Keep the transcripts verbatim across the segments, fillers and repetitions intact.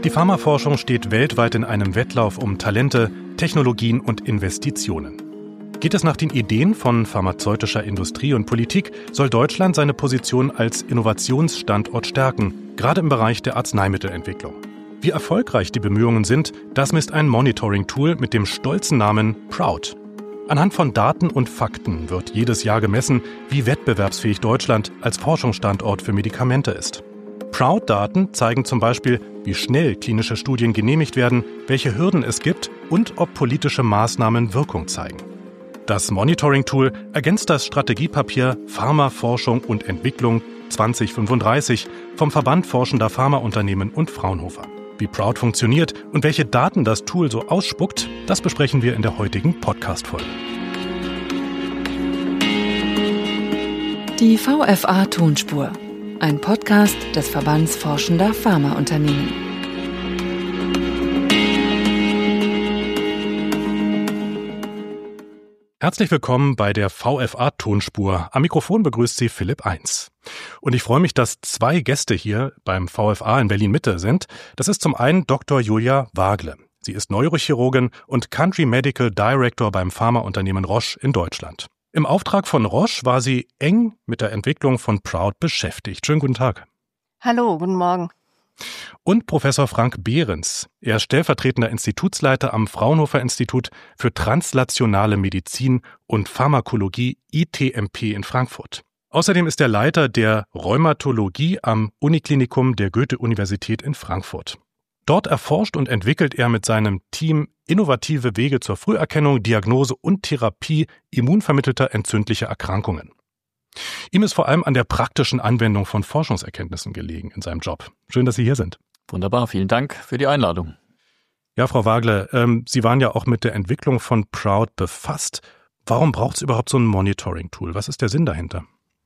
Die Pharmaforschung steht weltweit in einem Wettlauf um Talente, Technologien und Investitionen. Geht es nach den Ideen von pharmazeutischer Industrie und Politik, soll Deutschland seine Position als Innovationsstandort stärken, gerade im Bereich der Arzneimittelentwicklung. Wie erfolgreich die Bemühungen sind, das misst ein Monitoring-Tool mit dem stolzen Namen Proud. Anhand von Daten und Fakten wird jedes Jahr gemessen, wie wettbewerbsfähig Deutschland als Forschungsstandort für Medikamente ist. Proud-Daten zeigen zum Beispiel, wie schnell klinische Studien genehmigt werden, welche Hürden es gibt und ob politische Maßnahmen Wirkung zeigen. Das Monitoring-Tool ergänzt das Strategiepapier Pharma, Forschung und Entwicklung zwanzig fünfunddreißig vom Verband Forschender Pharmaunternehmen und Fraunhofer. Wie Proud funktioniert und welche Daten das Tool so ausspuckt, das besprechen wir in der heutigen Podcast-Folge. Die V F A-Tonspur. Ein Podcast des Verbands Forschender Pharmaunternehmen. Herzlich willkommen bei der V F A-Tonspur. Am Mikrofon begrüßt Sie Philipp Eins. Und ich freue mich, dass zwei Gäste hier beim V F A in Berlin-Mitte sind. Das ist zum einen Doktor Julia Wagle. Sie ist Neurochirurgin und Country Medical Director beim Pharmaunternehmen Roche in Deutschland. Im Auftrag von Roche war sie eng mit der Entwicklung von Proud beschäftigt. Schönen guten Tag. Hallo, guten Morgen. Und Professor Frank Behrens. Er ist stellvertretender Institutsleiter am Fraunhofer-Institut für translationale Medizin und Pharmakologie I T M P in Frankfurt. Außerdem ist er Leiter der Rheumatologie am Uniklinikum der Goethe-Universität in Frankfurt. Dort erforscht und entwickelt er mit seinem Team innovative Wege zur Früherkennung, Diagnose und Therapie immunvermittelter entzündlicher Erkrankungen. Ihm ist vor allem an der praktischen Anwendung von Forschungserkenntnissen gelegen in seinem Job. Schön, dass Sie hier sind. Wunderbar, vielen Dank für die Einladung. Ja, Frau Wagle, ähm, Sie waren ja auch mit der Entwicklung von Proud befasst. Warum braucht es überhaupt so ein Monitoring-Tool? Was ist der Sinn dahinter?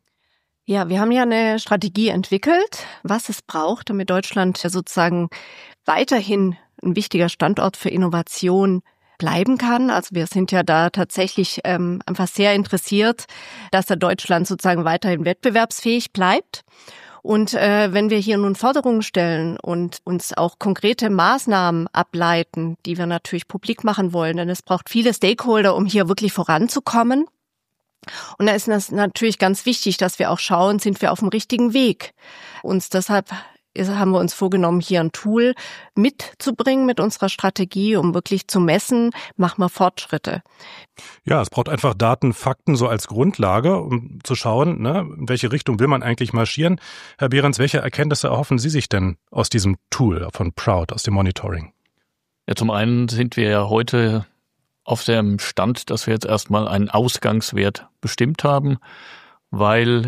Ja, wir haben ja eine Strategie entwickelt, was es braucht, damit Deutschland sozusagen weiterhin ein wichtiger Standort für Innovation bleiben kann. Also wir sind ja da tatsächlich ähm, einfach sehr interessiert, dass da Deutschland sozusagen weiterhin wettbewerbsfähig bleibt. Und äh, wenn wir hier nun Forderungen stellen und uns auch konkrete Maßnahmen ableiten, die wir natürlich publik machen wollen, denn es braucht viele Stakeholder, um hier wirklich voranzukommen. Und da ist es natürlich ganz wichtig, dass wir auch schauen, sind wir auf dem richtigen Weg. Und deshalb haben wir uns vorgenommen, hier ein Tool mitzubringen mit unserer Strategie, um wirklich zu messen, machen wir Fortschritte. Ja, es braucht einfach Daten, Fakten so als Grundlage, um zu schauen, ne, in welche Richtung will man eigentlich marschieren. Herr Behrens, welche Erkenntnisse erhoffen Sie sich denn aus diesem Tool von Proud, aus dem Monitoring? Ja, zum einen sind wir ja heute auf dem Stand, dass wir jetzt erstmal einen Ausgangswert bestimmt haben, weil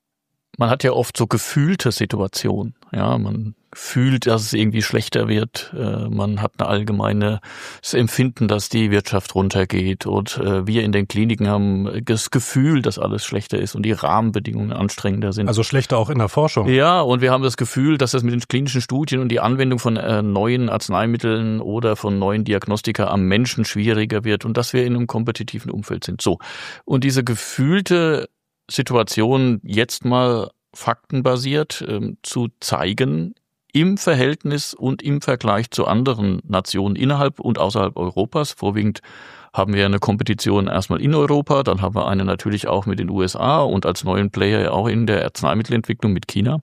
man hat ja oft so gefühlte Situationen. Ja, man fühlt, dass es irgendwie schlechter wird. Man hat ein allgemeines Empfinden, dass die Wirtschaft runtergeht. Und wir in den Kliniken haben das Gefühl, dass alles schlechter ist und die Rahmenbedingungen anstrengender sind. Also schlechter auch in der Forschung. Ja, und wir haben das Gefühl, dass das mit den klinischen Studien und die Anwendung von neuen Arzneimitteln oder von neuen Diagnostika am Menschen schwieriger wird und dass wir in einem kompetitiven Umfeld sind. So. Und diese gefühlte Situation jetzt mal faktenbasiert ähm, zu zeigen im Verhältnis und im Vergleich zu anderen Nationen innerhalb und außerhalb Europas. Vorwiegend haben wir eine Kompetition erstmal in Europa, dann haben wir eine natürlich auch mit den U S A und als neuen Player auch in der Arzneimittelentwicklung mit China.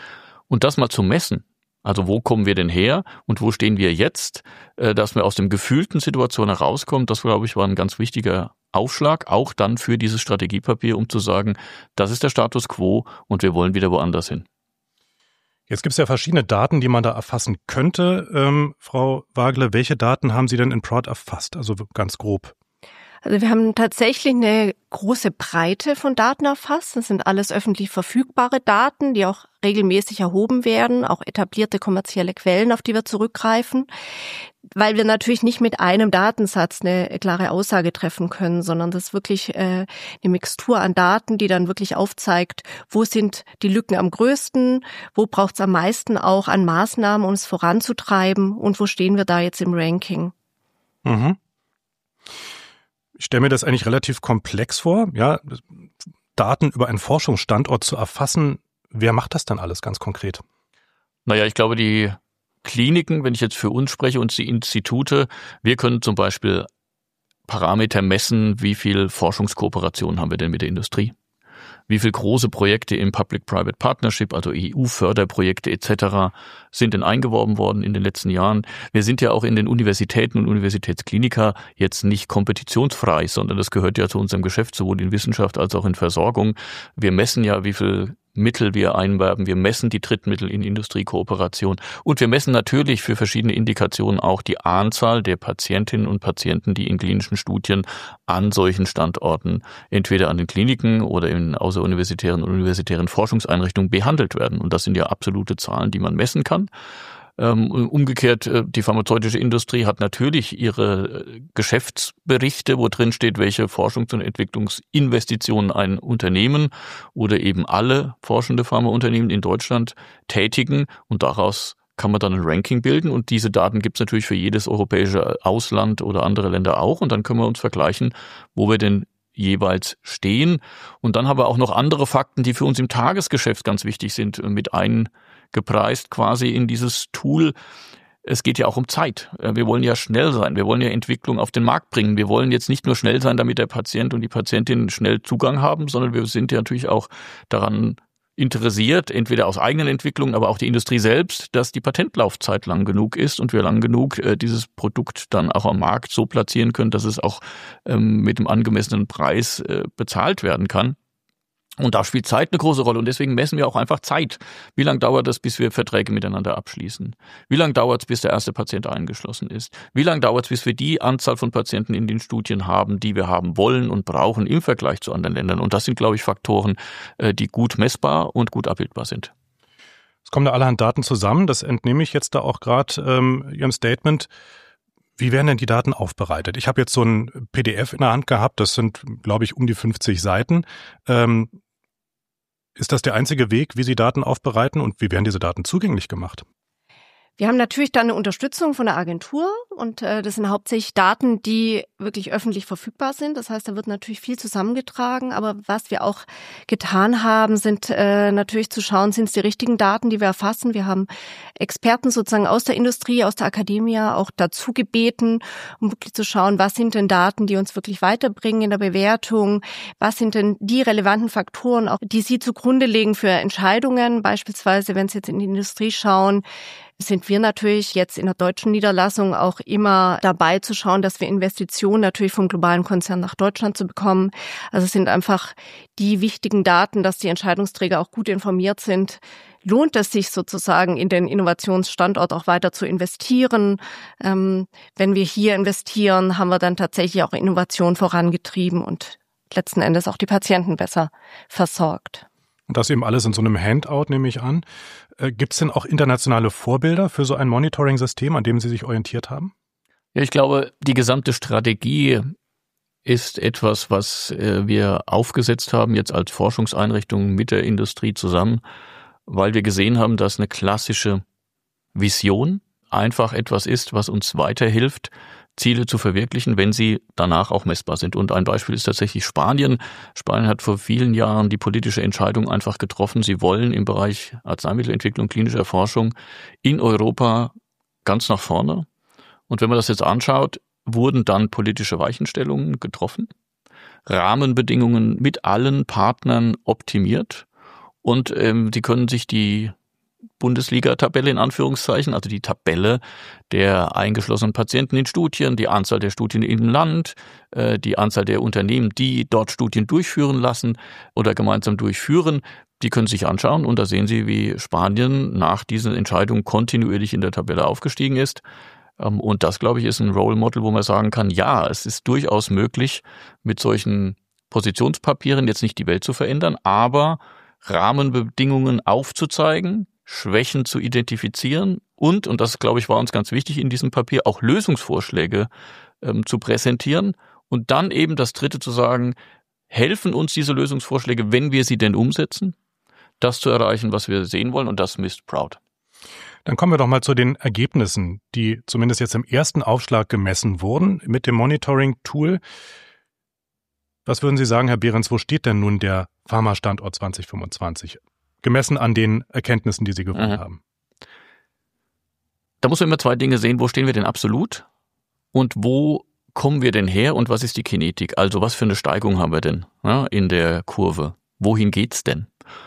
Und das mal zu messen, also wo kommen wir denn her und wo stehen wir jetzt, äh, dass wir aus dem gefühlten Situation herauskommen, das, glaube ich, war ein ganz wichtiger Aufschlag, auch dann für dieses Strategiepapier, um zu sagen, das ist der Status quo und wir wollen wieder woanders hin. Jetzt gibt es ja verschiedene Daten, die man da erfassen könnte. Ähm, Frau Wagle, welche Daten haben Sie denn in Proud erfasst? Also ganz grob. Also wir haben tatsächlich eine große Breite von Daten erfasst. Das sind alles öffentlich verfügbare Daten, die auch regelmäßig erhoben werden, auch etablierte kommerzielle Quellen, auf die wir zurückgreifen, weil wir natürlich nicht mit einem Datensatz eine klare Aussage treffen können, sondern das ist wirklich äh, eine Mixtur an Daten, die dann wirklich aufzeigt, wo sind die Lücken am größten, wo braucht es am meisten auch an Maßnahmen, um es voranzutreiben und wo stehen wir da jetzt im Ranking. Mhm. Ich stelle mir das eigentlich relativ komplex vor, ja, Daten über einen Forschungsstandort zu erfassen. Wer macht das dann alles ganz konkret? Naja, ich glaube, die Kliniken, wenn ich jetzt für uns spreche und die Institute, wir können zum Beispiel Parameter messen, wie viel Forschungskooperation haben wir denn mit der Industrie? Wie viele große Projekte im Public-Private Partnership, also E U-Förderprojekte et cetera, sind denn eingeworben worden in den letzten Jahren? Wir sind ja auch in den Universitäten und Universitätsklinika jetzt nicht kompetitionsfrei, sondern das gehört ja zu unserem Geschäft, sowohl in Wissenschaft als auch in Versorgung. Wir messen ja, wie viel Mittel wir einwerben. Wir messen die Drittmittel in Industriekooperation und wir messen natürlich für verschiedene Indikationen auch die Anzahl der Patientinnen und Patienten, die in klinischen Studien an solchen Standorten, entweder an den Kliniken oder in außeruniversitären und universitären Forschungseinrichtungen behandelt werden. Und das sind ja absolute Zahlen, die man messen kann. Umgekehrt, die pharmazeutische Industrie hat natürlich ihre Geschäftsberichte, wo drin steht, welche Forschungs- und Entwicklungsinvestitionen ein Unternehmen oder eben alle forschende Pharmaunternehmen in Deutschland tätigen und daraus kann man dann ein Ranking bilden und diese Daten gibt es natürlich für jedes europäische Ausland oder andere Länder auch und dann können wir uns vergleichen, wo wir denn jeweils stehen. Und dann haben wir auch noch andere Fakten, die für uns im Tagesgeschäft ganz wichtig sind, mit eingepreist quasi in dieses Tool. Es geht ja auch um Zeit. Wir wollen ja schnell sein. Wir wollen ja Entwicklung auf den Markt bringen. Wir wollen jetzt nicht nur schnell sein, damit der Patient und die Patientin schnell Zugang haben, sondern wir sind ja natürlich auch daran interessiert, entweder aus eigenen Entwicklungen, aber auch die Industrie selbst, dass die Patentlaufzeit lang genug ist und wir lang genug äh, dieses Produkt dann auch am Markt so platzieren können, dass es auch ähm, mit dem angemessenen Preis äh, bezahlt werden kann. Und da spielt Zeit eine große Rolle und deswegen messen wir auch einfach Zeit. Wie lange dauert es, bis wir Verträge miteinander abschließen? Wie lange dauert es, bis der erste Patient eingeschlossen ist? Wie lange dauert es, bis wir die Anzahl von Patienten in den Studien haben, die wir haben wollen und brauchen im Vergleich zu anderen Ländern? Und das sind, glaube ich, Faktoren, die gut messbar und gut abbildbar sind. Es kommen da allerhand Daten zusammen. Das entnehme ich jetzt da auch gerade ähm, Ihrem Statement. Wie werden denn die Daten aufbereitet? Ich habe jetzt so ein P D F in der Hand gehabt, das sind, glaube ich, um die fünfzig Seiten. Ähm, ist das der einzige Weg, wie Sie Daten aufbereiten und wie werden diese Daten zugänglich gemacht? Wir haben natürlich dann eine Unterstützung von der Agentur und äh, das sind hauptsächlich Daten, die wirklich öffentlich verfügbar sind. Das heißt, da wird natürlich viel zusammengetragen. Aber was wir auch getan haben, sind äh, natürlich zu schauen, sind es die richtigen Daten, die wir erfassen. Wir haben Experten sozusagen aus der Industrie, aus der Akademie auch dazu gebeten, um wirklich zu schauen, was sind denn Daten, die uns wirklich weiterbringen in der Bewertung? Was sind denn die relevanten Faktoren, auch die Sie zugrunde legen für Entscheidungen? Beispielsweise, wenn Sie jetzt in die Industrie schauen, sind wir natürlich jetzt in der deutschen Niederlassung auch immer dabei zu schauen, dass wir Investitionen natürlich vom globalen Konzern nach Deutschland zu bekommen. Also es sind einfach die wichtigen Daten, dass die Entscheidungsträger auch gut informiert sind. Lohnt es sich sozusagen in den Innovationsstandort auch weiter zu investieren? Ähm, wenn wir hier investieren, haben wir dann tatsächlich auch Innovation vorangetrieben und letzten Endes auch die Patienten besser versorgt. Und das eben alles in so einem Handout, nehme ich an. Äh, gibt es denn auch internationale Vorbilder für so ein Monitoring-System, an dem Sie sich orientiert haben? Ja, ich glaube, die gesamte Strategie ist etwas, was äh, wir aufgesetzt haben, jetzt als Forschungseinrichtung mit der Industrie zusammen, weil wir gesehen haben, dass eine klassische Vision einfach etwas ist, was uns weiterhilft, Ziele zu verwirklichen, wenn sie danach auch messbar sind. Und ein Beispiel ist tatsächlich Spanien. Spanien hat vor vielen Jahren die politische Entscheidung einfach getroffen. Sie wollen im Bereich Arzneimittelentwicklung, klinischer Forschung in Europa ganz nach vorne. Und wenn man das jetzt anschaut, wurden dann politische Weichenstellungen getroffen, Rahmenbedingungen mit allen Partnern optimiert und ähm, die können sich die Bundesliga-Tabelle in Anführungszeichen, also die Tabelle der eingeschlossenen Patienten in Studien, die Anzahl der Studien im Land, äh, die Anzahl der Unternehmen, die dort Studien durchführen lassen oder gemeinsam durchführen, die können sich anschauen und da sehen Sie, wie Spanien nach diesen Entscheidungen kontinuierlich in der Tabelle aufgestiegen ist. Ähm, und das, glaube ich, ist ein Role Model, wo man sagen kann, ja, es ist durchaus möglich, mit solchen Positionspapieren jetzt nicht die Welt zu verändern, aber Rahmenbedingungen aufzuzeigen, Schwächen zu identifizieren und, und das, glaube ich, war uns ganz wichtig in diesem Papier, auch Lösungsvorschläge ähm, zu präsentieren und dann eben das Dritte zu sagen, helfen uns diese Lösungsvorschläge, wenn wir sie denn umsetzen, das zu erreichen, was wir sehen wollen und das misst Proud. Dann kommen wir doch mal zu den Ergebnissen, die zumindest jetzt im ersten Aufschlag gemessen wurden mit dem Monitoring-Tool. Was würden Sie sagen, Herr Behrens, wo steht denn nun der Pharma-Standort zwanzig fünfundzwanzig? Gemessen an den Erkenntnissen, die Sie gewonnen mhm. haben. da muss man immer zwei Dinge sehen. Wo stehen wir denn absolut? Und wo kommen wir denn her? Und was ist die Kinetik? Also was für eine Steigung haben wir denn, ja, in der Kurve? Wohin geht's denn?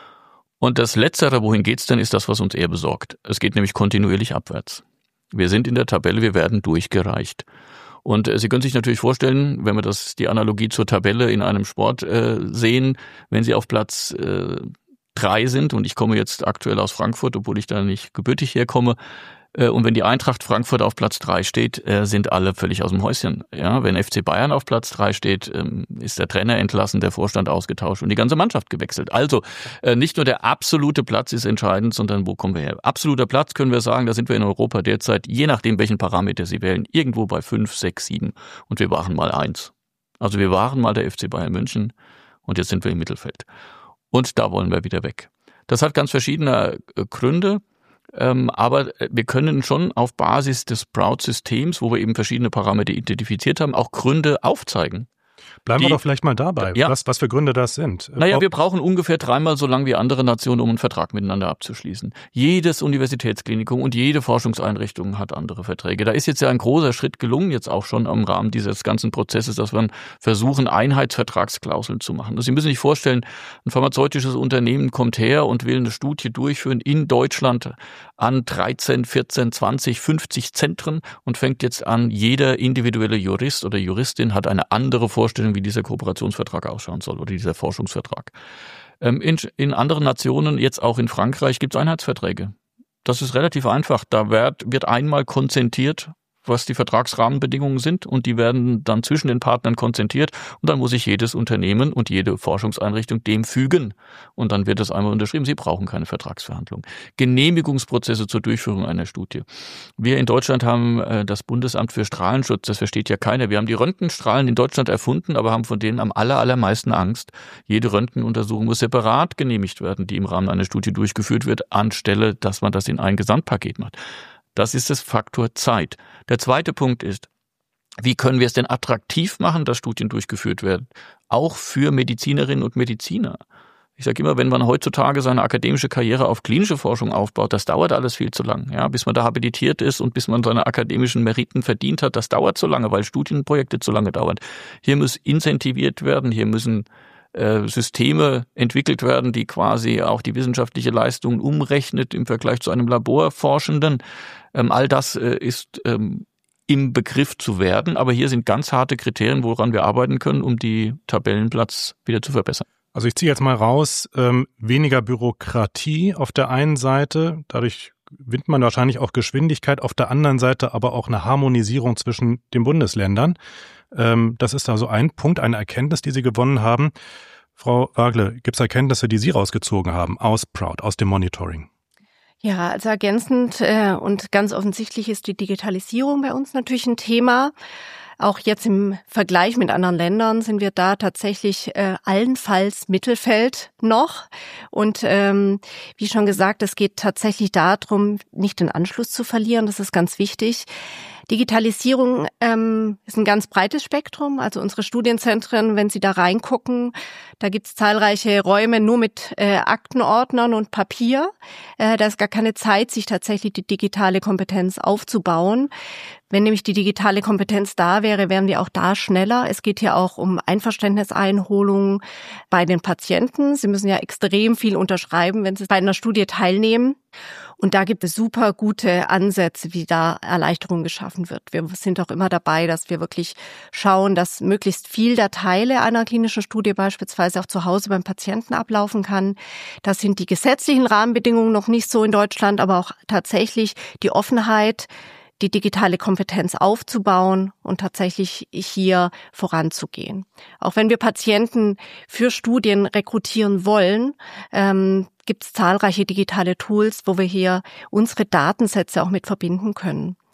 Und das Letztere, wohin geht's denn, ist das, was uns eher besorgt. Es geht nämlich kontinuierlich abwärts. Wir sind in der Tabelle, wir werden durchgereicht. Und äh, Sie können sich natürlich vorstellen, wenn wir das die Analogie zur Tabelle in einem Sport äh, sehen, wenn Sie auf Platz äh, drei sind, und ich komme jetzt aktuell aus Frankfurt, obwohl ich da nicht gebürtig herkomme, äh, und wenn die Eintracht Frankfurt auf Platz drei steht, äh, sind alle völlig aus dem Häuschen. Ja, wenn F C Bayern auf Platz drei steht, ähm, ist der Trainer entlassen, der Vorstand ausgetauscht und die ganze Mannschaft gewechselt. Also äh, nicht nur der absolute Platz ist entscheidend, sondern wo kommen wir her? Absoluter Platz können wir sagen, da sind wir in Europa derzeit, je nachdem welchen Parameter Sie wählen, irgendwo bei fünf, sechs, sieben, und wir waren mal eins. Also wir waren mal der F C Bayern München und jetzt sind wir im Mittelfeld. Und da wollen wir wieder weg. Das hat ganz verschiedene äh, Gründe. Ähm, aber wir können schon auf Basis des Proud-Systems, wo wir eben verschiedene Parameter identifiziert haben, auch Gründe aufzeigen. Bleiben die, wir doch vielleicht mal dabei, ja. was, was für Gründe das sind. Naja, wir brauchen ungefähr dreimal so lang wie andere Nationen, um einen Vertrag miteinander abzuschließen. Jedes Universitätsklinikum und jede Forschungseinrichtung hat andere Verträge. Da ist jetzt ja ein großer Schritt gelungen, jetzt auch schon im Rahmen dieses ganzen Prozesses, dass wir versuchen, Einheitsvertragsklauseln zu machen. Also Sie müssen sich vorstellen, ein pharmazeutisches Unternehmen kommt her und will eine Studie durchführen in Deutschland an dreizehn, vierzehn, zwanzig, fünfzig Zentren und fängt jetzt an, jeder individuelle Jurist oder Juristin hat eine andere Vorstellung, wie dieser Kooperationsvertrag ausschauen soll oder dieser Forschungsvertrag. In, in anderen Nationen, jetzt auch in Frankreich, gibt es Einheitsverträge. Das ist relativ einfach. Da wird, wird einmal konzertiert, was die Vertragsrahmenbedingungen sind, und die werden dann zwischen den Partnern konzertiert, und dann muss sich jedes Unternehmen und jede Forschungseinrichtung dem fügen, und dann wird das einmal unterschrieben. Sie brauchen keine Vertragsverhandlung. Genehmigungsprozesse zur Durchführung einer Studie. Wir in Deutschland haben äh, das Bundesamt für Strahlenschutz, das versteht ja keiner. Wir haben die Röntgenstrahlen in Deutschland erfunden, aber haben von denen am aller, allermeisten Angst. Jede Röntgenuntersuchung muss separat genehmigt werden, die im Rahmen einer Studie durchgeführt wird, anstelle, dass man das in ein Gesamtpaket macht. Das ist das Faktor Zeit. Der zweite Punkt ist, wie können wir es denn attraktiv machen, dass Studien durchgeführt werden? Auch für Medizinerinnen und Mediziner. Ich sage immer, wenn man heutzutage seine akademische Karriere auf klinische Forschung aufbaut, das dauert alles viel zu lang. Ja, bis man da habilitiert ist und bis man seine akademischen Meriten verdient hat, das dauert zu lange, weil Studienprojekte zu lange dauern. Hier muss incentiviert werden, hier müssen Systeme entwickelt werden, die quasi auch die wissenschaftliche Leistung umrechnet im Vergleich zu einem Laborforschenden. Ähm, all das äh, ist ähm, im Begriff zu werden, aber hier sind ganz harte Kriterien, woran wir arbeiten können, um die Tabellenplatz wieder zu verbessern. Also ich ziehe jetzt mal raus, ähm, weniger Bürokratie auf der einen Seite, dadurch gewinnt man wahrscheinlich auch Geschwindigkeit, auf der anderen Seite aber auch eine Harmonisierung zwischen den Bundesländern. Ähm, das ist also ein Punkt, eine Erkenntnis, die Sie gewonnen haben. Frau Wagle, gibt es Erkenntnisse, die Sie rausgezogen haben aus Proud, aus dem Monitoring? Ja, also ergänzend äh, und ganz offensichtlich ist die Digitalisierung bei uns natürlich ein Thema. Auch jetzt im Vergleich mit anderen Ländern sind wir da tatsächlich äh, allenfalls Mittelfeld noch. Und ähm, wie schon gesagt, es geht tatsächlich darum, nicht den Anschluss zu verlieren. Das ist ganz wichtig. Digitalisierung ähm, ist ein ganz breites Spektrum. Also unsere Studienzentren, wenn Sie da reingucken, da gibt es zahlreiche Räume nur mit äh, Aktenordnern und Papier. Äh, da ist gar keine Zeit, sich tatsächlich die digitale Kompetenz aufzubauen. Wenn nämlich die digitale Kompetenz da wäre, wären wir auch da schneller. Es geht hier auch um Einverständniseinholung bei den Patienten. Sie müssen ja extrem viel unterschreiben, wenn Sie bei einer Studie teilnehmen. Und da gibt es super gute Ansätze, wie da Erleichterung geschaffen wird. Wir sind auch immer dabei, dass wir wirklich schauen, dass möglichst viel der Teile einer klinischen Studie beispielsweise auch zu Hause beim Patienten ablaufen kann. Das sind die gesetzlichen Rahmenbedingungen noch nicht so in Deutschland, aber auch tatsächlich die Offenheit, die digitale Kompetenz aufzubauen und tatsächlich hier voranzugehen. Auch wenn wir Patienten für Studien rekrutieren wollen, ähm, gibt es zahlreiche digitale Tools, wo wir hier unsere Datensätze auch mit verbinden können.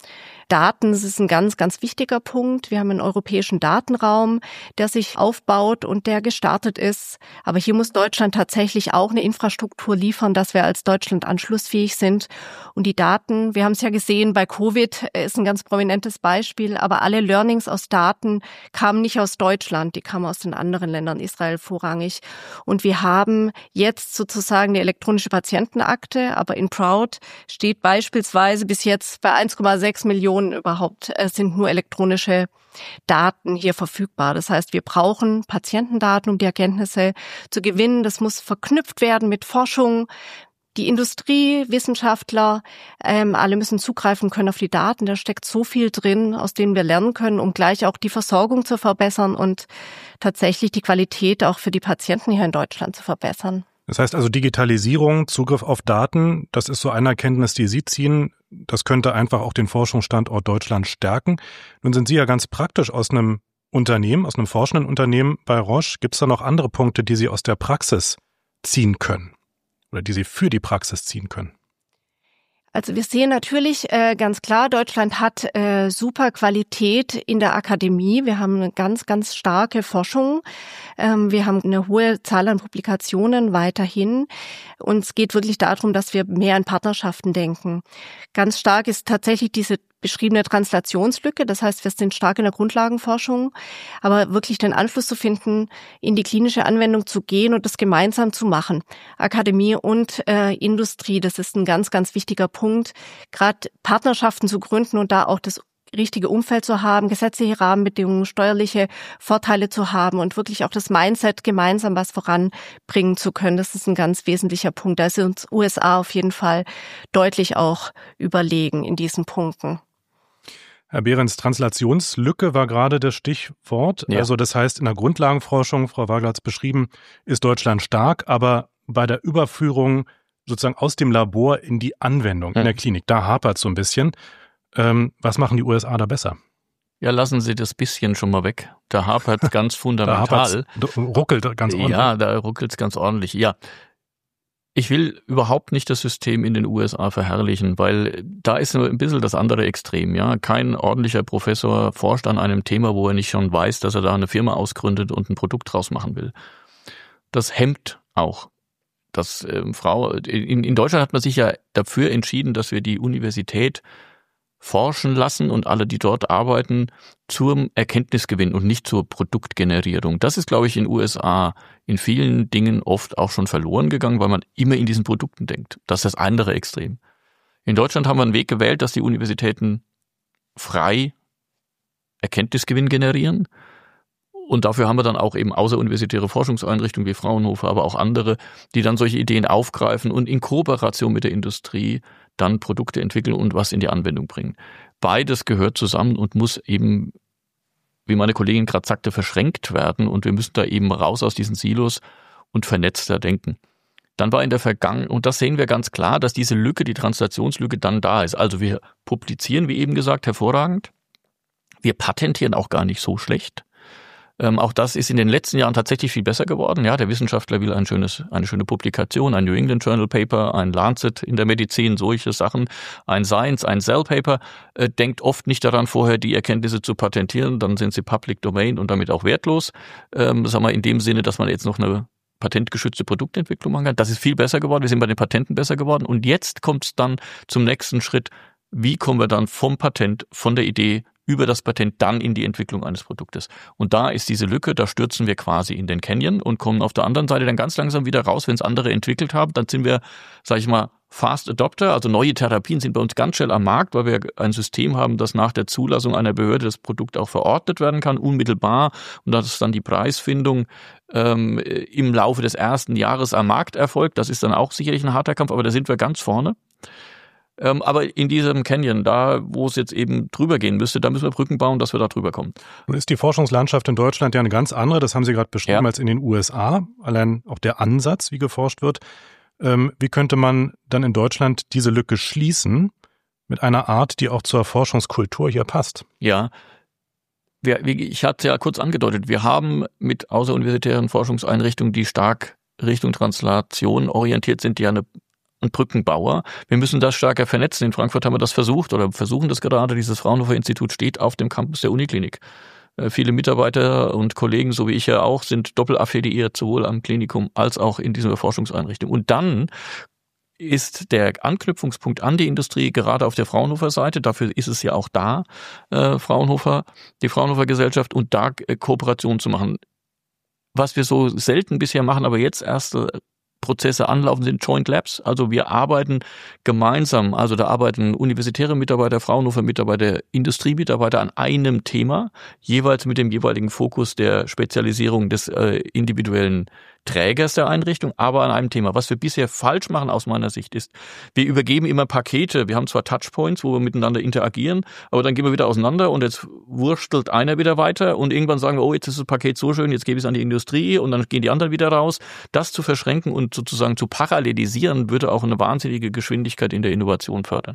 Daten, das ist ein ganz, ganz wichtiger Punkt. Wir haben einen europäischen Datenraum, der sich aufbaut und der gestartet ist. Aber hier muss Deutschland tatsächlich auch eine Infrastruktur liefern, dass wir als Deutschland anschlussfähig sind. Und die Daten, wir haben es ja gesehen, bei Covid ist ein ganz prominentes Beispiel, aber alle Learnings aus Daten kamen nicht aus Deutschland, die kamen aus den anderen Ländern, Israel vorrangig. Und wir haben jetzt sozusagen eine elektronische Patientenakte, aber in Proud steht beispielsweise bis jetzt bei eins Komma sechs Millionen überhaupt äh, sind nur elektronische Daten hier verfügbar. Das heißt, wir brauchen Patientendaten, um die Erkenntnisse zu gewinnen. Das muss verknüpft werden mit Forschung. Die Industrie, Wissenschaftler, ähm, alle müssen zugreifen können auf die Daten. Da steckt so viel drin, aus denen wir lernen können, um gleich auch die Versorgung zu verbessern und tatsächlich die Qualität auch für die Patienten hier in Deutschland zu verbessern. Das heißt also Digitalisierung, Zugriff auf Daten, das ist so eine Erkenntnis, die Sie ziehen. Das könnte einfach auch den Forschungsstandort Deutschland stärken. Nun sind Sie ja ganz praktisch aus einem Unternehmen, aus einem forschenden Unternehmen bei Roche. Gibt es da noch andere Punkte, die Sie aus der Praxis ziehen können oder die Sie für die Praxis ziehen können? Also wir sehen natürlich äh, ganz klar, Deutschland hat äh, super Qualität in der Akademie. Wir haben eine ganz, ganz starke Forschung. Ähm, wir haben eine hohe Zahl an Publikationen weiterhin. Und es geht wirklich darum, dass wir mehr an Partnerschaften denken. Ganz stark ist tatsächlich diese beschriebene Translationslücke. Das heißt, wir sind stark in der Grundlagenforschung, aber wirklich den Anschluss zu finden, in die klinische Anwendung zu gehen und das gemeinsam zu machen. Akademie und äh, Industrie, das ist ein ganz, ganz wichtiger Punkt. Gerade Partnerschaften zu gründen und da auch das richtige Umfeld zu haben, gesetzliche Rahmenbedingungen, steuerliche Vorteile zu haben und wirklich auch das Mindset gemeinsam was voranbringen zu können. Das ist ein ganz wesentlicher Punkt. Da ist uns U S A auf jeden Fall deutlich auch überlegen in diesen Punkten. Herr Behrens, Translationslücke war gerade das Stichwort. Ja. Also das heißt, in der Grundlagenforschung, Frau Wagler hat es beschrieben, ist Deutschland stark, aber bei der Überführung sozusagen aus dem Labor in die Anwendung, hm. in der Klinik, da hapert es so ein bisschen. Ähm, was machen die U S A da besser? Ja, lassen Sie das bisschen schon mal weg. Da hapert es ganz fundamental. Da ruckelt ganz ordentlich. Ja, da ruckelt es ganz ordentlich. Ja. Ich will überhaupt nicht das System in den U S A verherrlichen, weil da ist nur ein bisschen das andere Extrem. Ja, kein ordentlicher Professor forscht an einem Thema, wo er nicht schon weiß, dass er da eine Firma ausgründet und ein Produkt draus machen will. Das hemmt auch. Das äh, Frau in, in Deutschland hat man sich ja dafür entschieden, dass wir die Universität forschen lassen und alle, die dort arbeiten, zum Erkenntnisgewinn und nicht zur Produktgenerierung. Das ist, glaube ich, in den U S A in vielen Dingen oft auch schon verloren gegangen, weil man immer in diesen Produkten denkt. Das ist das andere Extrem. In Deutschland haben wir einen Weg gewählt, dass die Universitäten frei Erkenntnisgewinn generieren. Und dafür haben wir dann auch eben außeruniversitäre Forschungseinrichtungen wie Fraunhofer, aber auch andere, die dann solche Ideen aufgreifen und in Kooperation mit der Industrie dann Produkte entwickeln und was in die Anwendung bringen. Beides gehört zusammen und muss eben, wie meine Kollegin gerade sagte, verschränkt werden. Und wir müssen da eben raus aus diesen Silos und vernetzter denken. Dann war in der Vergangenheit, und das sehen wir ganz klar, dass diese Lücke, die Translationslücke dann da ist. Also wir publizieren, wie eben gesagt, hervorragend. Wir patentieren auch gar nicht so schlecht. Ähm, auch das ist in den letzten Jahren tatsächlich viel besser geworden. Ja, der Wissenschaftler will ein schönes, eine schöne Publikation, ein New England Journal Paper, ein Lancet in der Medizin, solche Sachen, ein Science, ein Cell Paper, äh, denkt oft nicht daran, vorher die Erkenntnisse zu patentieren, dann sind sie Public Domain und damit auch wertlos. Ähm, sagen wir in dem Sinne, dass man jetzt noch eine patentgeschützte Produktentwicklung machen kann. Das ist viel besser geworden. Wir sind bei den Patenten besser geworden. Und jetzt kommt es dann zum nächsten Schritt. Wie kommen wir dann vom Patent, von der Idee über das Patent dann in die Entwicklung eines Produktes? Und da ist diese Lücke, da stürzen wir quasi in den Canyon und kommen auf der anderen Seite dann ganz langsam wieder raus, wenn es andere entwickelt haben. Dann sind wir, sage ich mal, Fast Adopter, also neue Therapien sind bei uns ganz schnell am Markt, weil wir ein System haben, dass nach der Zulassung einer Behörde das Produkt auch verordnet werden kann, unmittelbar, und dass dann die Preisfindung ähm, im Laufe des ersten Jahres am Markt erfolgt. Das ist dann auch sicherlich ein harter Kampf, aber da sind wir ganz vorne. Ähm, aber in diesem Canyon, da wo es jetzt eben drüber gehen müsste, da müssen wir Brücken bauen, dass wir da drüber kommen. Nun ist die Forschungslandschaft in Deutschland ja eine ganz andere, das haben Sie gerade beschrieben, ja, als in den U S A. Allein auch der Ansatz, wie geforscht wird. Ähm, wie könnte man dann in Deutschland diese Lücke schließen mit einer Art, die auch zur Forschungskultur hier passt? Ja, wir, wie, ich hatte ja kurz angedeutet, wir haben mit außeruniversitären Forschungseinrichtungen, die stark Richtung Translation orientiert sind, die ja eine ein Brückenbauer. Wir müssen das stärker vernetzen. In Frankfurt haben wir das versucht oder versuchen das gerade. Dieses Fraunhofer-Institut steht auf dem Campus der Uniklinik. Viele Mitarbeiter und Kollegen, so wie ich ja auch, sind doppelaffiliiert, sowohl am Klinikum als auch in dieser Forschungseinrichtung. Und dann ist der Anknüpfungspunkt an die Industrie gerade auf der Fraunhofer-Seite, dafür ist es ja auch da, äh, Fraunhofer, die Fraunhofer-Gesellschaft, und da äh, Kooperation zu machen. Was wir so selten bisher machen, aber jetzt erste Prozesse anlaufen, sind Joint Labs. Also wir arbeiten gemeinsam, also da arbeiten universitäre Mitarbeiter, Fraunhofer-Mitarbeiter, Industriemitarbeiter an einem Thema, jeweils mit dem jeweiligen Fokus der Spezialisierung des äh, individuellen Trägers der Einrichtung, aber an einem Thema. Was wir bisher falsch machen aus meiner Sicht ist, wir übergeben immer Pakete. Wir haben zwar Touchpoints, wo wir miteinander interagieren, aber dann gehen wir wieder auseinander und jetzt wurstelt einer wieder weiter und irgendwann sagen wir, oh, jetzt ist das Paket so schön, jetzt gebe ich es an die Industrie und dann gehen die anderen wieder raus. Das zu verschränken und sozusagen zu parallelisieren, würde auch eine wahnsinnige Geschwindigkeit in der Innovation fördern.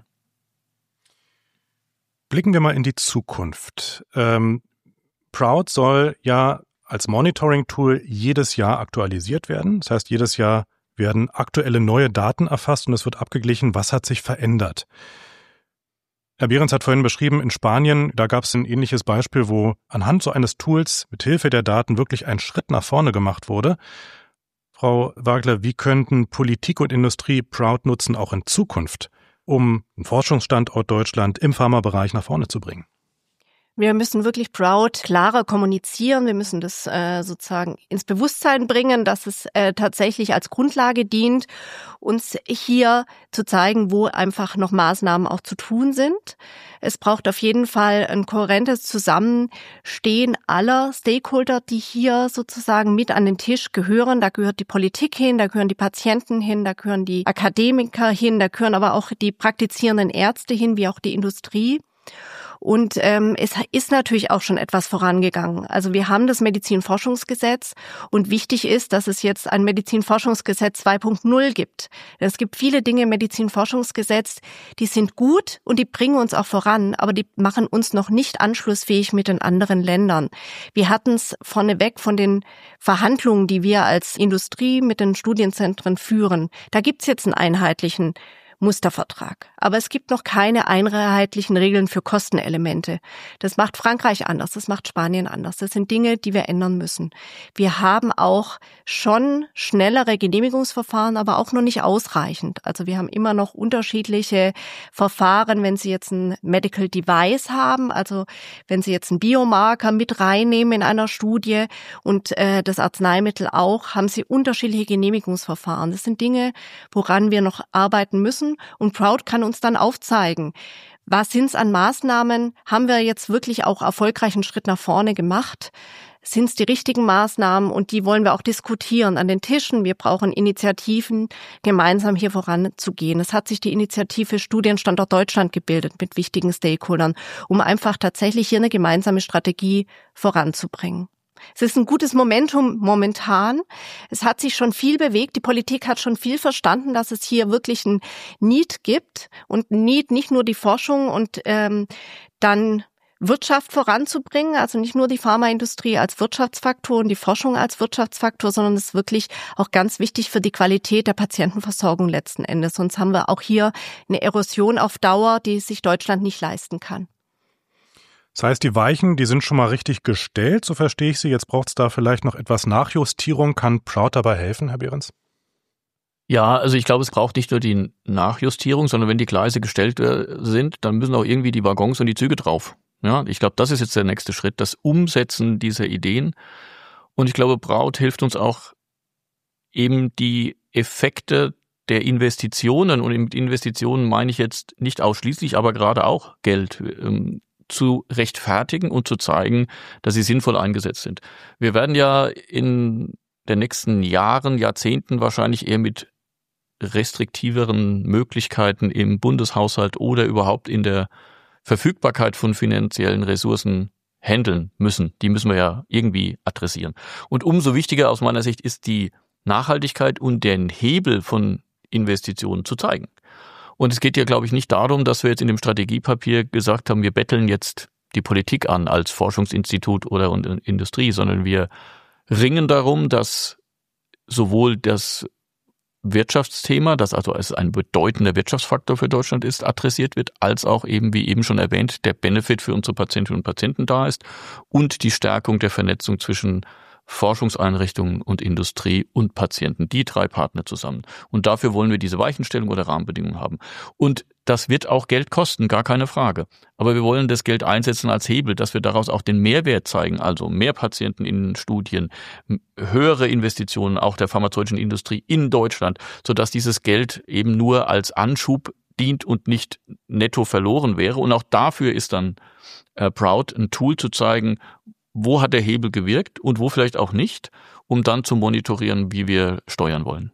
Blicken wir mal in die Zukunft. Ähm, Proud soll ja als Monitoring-Tool jedes Jahr aktualisiert werden. Das heißt, jedes Jahr werden aktuelle neue Daten erfasst und es wird abgeglichen, was hat sich verändert. Herr Behrens hat vorhin beschrieben, in Spanien, da gab es ein ähnliches Beispiel, wo anhand so eines Tools mit Hilfe der Daten wirklich ein Schritt nach vorne gemacht wurde. Frau Wagler, wie könnten Politik und Industrie Proud nutzen, auch in Zukunft, um einen Forschungsstandort Deutschland im Pharmabereich nach vorne zu bringen? Wir müssen wirklich Proud klarer kommunizieren. Wir müssen das äh, sozusagen ins Bewusstsein bringen, dass es äh, tatsächlich als Grundlage dient, uns hier zu zeigen, wo einfach noch Maßnahmen auch zu tun sind. Es braucht auf jeden Fall ein kohärentes Zusammenstehen aller Stakeholder, die hier sozusagen mit an den Tisch gehören. Da gehört die Politik hin, da gehören die Patienten hin, da gehören die Akademiker hin, da gehören aber auch die praktizierenden Ärzte hin, wie auch die Industrie. Und ähm, es ist natürlich auch schon etwas vorangegangen. Also wir haben das Medizinforschungsgesetz und wichtig ist, dass es jetzt ein Medizinforschungsgesetz zwei Punkt null gibt. Es gibt viele Dinge im Medizinforschungsgesetz, die sind gut und die bringen uns auch voran, aber die machen uns noch nicht anschlussfähig mit den anderen Ländern. Wir hatten es vorneweg von den Verhandlungen, die wir als Industrie mit den Studienzentren führen. Da gibt es jetzt einen einheitlichen Mustervertrag. Aber es gibt noch keine einheitlichen Regeln für Kostenelemente. Das macht Frankreich anders, das macht Spanien anders. Das sind Dinge, die wir ändern müssen. Wir haben auch schon schnellere Genehmigungsverfahren, aber auch noch nicht ausreichend. Also wir haben immer noch unterschiedliche Verfahren, wenn Sie jetzt ein Medical Device haben, also wenn Sie jetzt einen Biomarker mit reinnehmen in einer Studie und äh, das Arzneimittel auch, haben Sie unterschiedliche Genehmigungsverfahren. Das sind Dinge, woran wir noch arbeiten müssen. Und Proud kann uns dann aufzeigen, was sind es an Maßnahmen, haben wir jetzt wirklich auch erfolgreichen Schritt nach vorne gemacht, sind es die richtigen Maßnahmen und die wollen wir auch diskutieren an den Tischen. Wir brauchen Initiativen, gemeinsam hier voranzugehen. Es hat sich die Initiative Studienstandort Deutschland gebildet mit wichtigen Stakeholdern, um einfach tatsächlich hier eine gemeinsame Strategie voranzubringen. Es ist ein gutes Momentum momentan. Es hat sich schon viel bewegt. Die Politik hat schon viel verstanden, dass es hier wirklich ein Need gibt und ein Need, nicht nur die Forschung und ähm, dann Wirtschaft voranzubringen, also nicht nur die Pharmaindustrie als Wirtschaftsfaktor und die Forschung als Wirtschaftsfaktor, sondern es ist wirklich auch ganz wichtig für die Qualität der Patientenversorgung letzten Endes. Sonst haben wir auch hier eine Erosion auf Dauer, die sich Deutschland nicht leisten kann. Das heißt, die Weichen, die sind schon mal richtig gestellt, so verstehe ich Sie. Jetzt braucht es da vielleicht noch etwas Nachjustierung. Kann Proud dabei helfen, Herr Behrens? Ja, also ich glaube, es braucht nicht nur die Nachjustierung, sondern wenn die Gleise gestellt sind, dann müssen auch irgendwie die Waggons und die Züge drauf. Ja, ich glaube, das ist jetzt der nächste Schritt, das Umsetzen dieser Ideen. Und ich glaube, Proud hilft uns auch eben die Effekte der Investitionen, und mit Investitionen meine ich jetzt nicht ausschließlich, aber gerade auch Geld, ähm, zu rechtfertigen und zu zeigen, dass sie sinnvoll eingesetzt sind. Wir werden ja in den nächsten Jahren, Jahrzehnten wahrscheinlich eher mit restriktiveren Möglichkeiten im Bundeshaushalt oder überhaupt in der Verfügbarkeit von finanziellen Ressourcen handeln müssen. Die müssen wir ja irgendwie adressieren. Und umso wichtiger aus meiner Sicht ist die Nachhaltigkeit und den Hebel von Investitionen zu zeigen. Und es geht ja, glaube ich, nicht darum, dass wir jetzt in dem Strategiepapier gesagt haben, wir betteln jetzt die Politik an als Forschungsinstitut oder Industrie, sondern wir ringen darum, dass sowohl das Wirtschaftsthema, das also als ein bedeutender Wirtschaftsfaktor für Deutschland ist, adressiert wird, als auch eben, wie eben schon erwähnt, der Benefit für unsere Patientinnen und Patienten da ist und die Stärkung der Vernetzung zwischen Forschungseinrichtungen und Industrie und Patienten, die drei Partner zusammen. Und dafür wollen wir diese Weichenstellung oder Rahmenbedingungen haben. Und das wird auch Geld kosten, gar keine Frage. Aber wir wollen das Geld einsetzen als Hebel, dass wir daraus auch den Mehrwert zeigen, also mehr Patienten in Studien, höhere Investitionen auch der pharmazeutischen Industrie in Deutschland, sodass dieses Geld eben nur als Anschub dient und nicht netto verloren wäre. Und auch dafür ist dann äh, Proud ein Tool zu zeigen, wo hat der Hebel gewirkt und wo vielleicht auch nicht, um dann zu monitorieren, wie wir steuern wollen.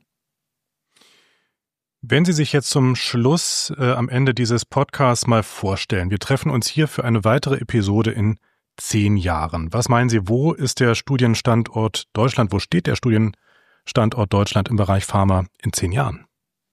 Wenn Sie sich jetzt zum Schluss äh, am Ende dieses Podcasts mal vorstellen, wir treffen uns hier für eine weitere Episode in zehn Jahren. Was meinen Sie, wo ist der Studienstandort Deutschland, wo steht der Studienstandort Deutschland im Bereich Pharma in zehn Jahren?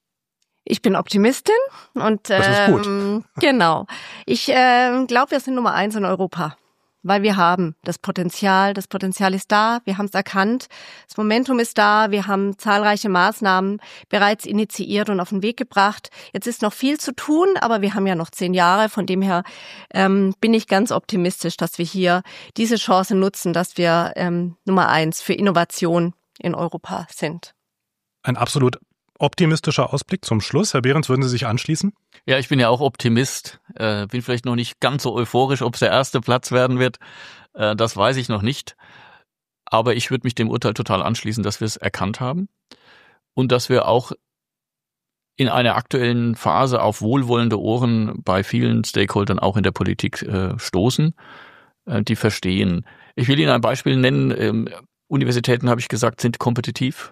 Ich bin Optimistin und das ist gut. Ähm, genau. Ich äh, glaube, wir sind Nummer eins in Europa. Weil wir haben das Potenzial, das Potenzial ist da, wir haben es erkannt, das Momentum ist da, wir haben zahlreiche Maßnahmen bereits initiiert und auf den Weg gebracht. Jetzt ist noch viel zu tun, aber wir haben ja noch zehn Jahre, von dem her ähm, bin ich ganz optimistisch, dass wir hier diese Chance nutzen, dass wir ähm, Nummer eins für Innovation in Europa sind. Ein absolut optimistischer Ausblick zum Schluss. Herr Behrens, würden Sie sich anschließen? Ja, ich bin ja auch Optimist. Äh, bin vielleicht noch nicht ganz so euphorisch, ob es der erste Platz werden wird. Äh, das weiß ich noch nicht. Aber ich würde mich dem Urteil total anschließen, dass wir es erkannt haben und dass wir auch in einer aktuellen Phase auf wohlwollende Ohren bei vielen Stakeholdern auch in der Politik äh, stoßen, äh, die verstehen. Ich will Ihnen ein Beispiel nennen. Ähm, Universitäten, habe ich gesagt, sind kompetitiv.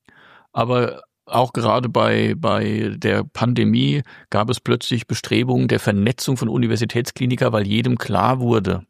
Aber auch gerade bei, bei der Pandemie gab es plötzlich Bestrebungen der Vernetzung von Universitätsklinikern, weil jedem klar wurde,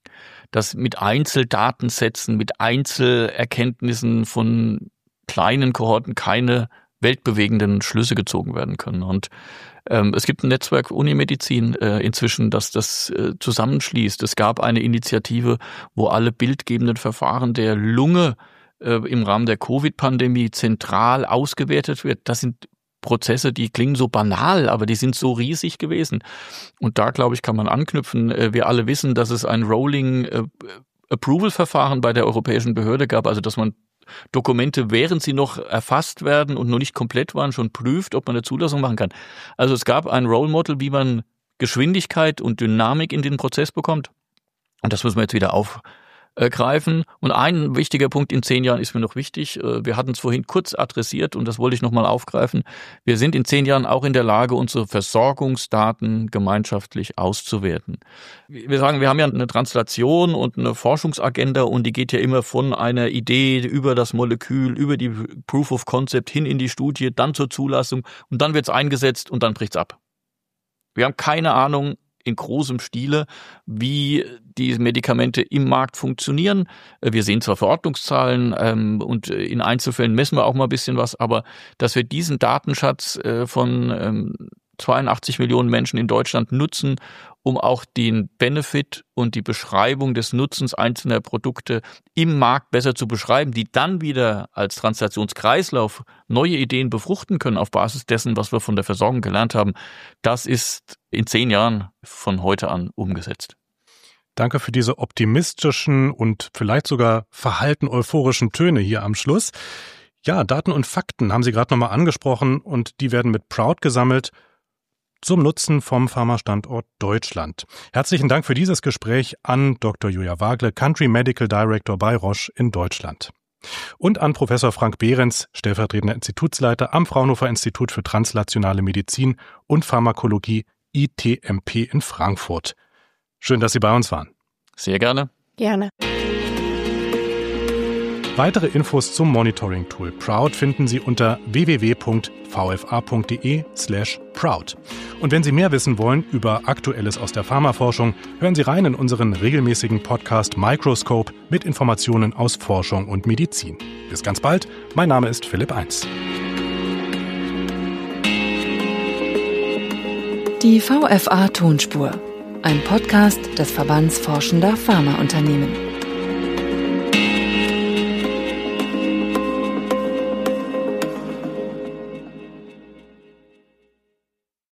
dass mit Einzeldatensätzen, mit Einzelerkenntnissen von kleinen Kohorten keine weltbewegenden Schlüsse gezogen werden können. Und ähm, es gibt ein Netzwerk Unimedizin äh, inzwischen, das das äh, zusammenschließt. Es gab eine Initiative, wo alle bildgebenden Verfahren der Lunge im Rahmen der Covid-Pandemie zentral ausgewertet wird. Das sind Prozesse, die klingen so banal, aber die sind so riesig gewesen. Und da, glaube ich, kann man anknüpfen. Wir alle wissen, dass es ein Rolling Approval-Verfahren bei der europäischen Behörde gab, also dass man Dokumente, während sie noch erfasst werden und noch nicht komplett waren, schon prüft, ob man eine Zulassung machen kann. Also es gab ein Role Model, wie man Geschwindigkeit und Dynamik in den Prozess bekommt. Und das müssen wir jetzt wieder auf greifen. Und ein wichtiger Punkt in zehn Jahren ist mir noch wichtig. Wir hatten es vorhin kurz adressiert und das wollte ich nochmal aufgreifen. Wir sind in zehn Jahren auch in der Lage, unsere Versorgungsdaten gemeinschaftlich auszuwerten. Wir sagen, wir haben ja eine Translation und eine Forschungsagenda und die geht ja immer von einer Idee über das Molekül, über die Proof of Concept hin in die Studie, dann zur Zulassung und dann wird es eingesetzt und dann bricht's ab. Wir haben keine Ahnung in großem Stile, wie die Medikamente im Markt funktionieren. Wir sehen zwar Verordnungszahlen ähm, und in Einzelfällen messen wir auch mal ein bisschen was, aber dass wir diesen Datenschatz äh, von ähm, zweiundachtzig Millionen Menschen in Deutschland nutzen, um auch den Benefit und die Beschreibung des Nutzens einzelner Produkte im Markt besser zu beschreiben, die dann wieder als Translationskreislauf neue Ideen befruchten können auf Basis dessen, was wir von der Versorgung gelernt haben. Das ist in zehn Jahren von heute an umgesetzt. Danke für diese optimistischen und vielleicht sogar verhalten euphorischen Töne hier am Schluss. Ja, Daten und Fakten haben Sie gerade nochmal angesprochen und die werden mit Proud gesammelt zum Nutzen vom Pharmastandort Deutschland. Herzlichen Dank für dieses Gespräch an Doktor Julia Wagle, Country Medical Director bei Roche in Deutschland. Und an Professor Frank Behrens, stellvertretender Institutsleiter am Fraunhofer Institut für Translationale Medizin und Pharmakologie I T M P in Frankfurt. Schön, dass Sie bei uns waren. Sehr gerne. Gerne. Weitere Infos zum Monitoring-Tool Proud finden Sie unter w w w punkt v f a punkt d e slash proud. Und wenn Sie mehr wissen wollen über Aktuelles aus der Pharmaforschung, hören Sie rein in unseren regelmäßigen Podcast Microscope mit Informationen aus Forschung und Medizin. Bis ganz bald, mein Name ist Philipp Eins. Die V F A Tonspur, ein Podcast des Verbands Forschender Pharmaunternehmen.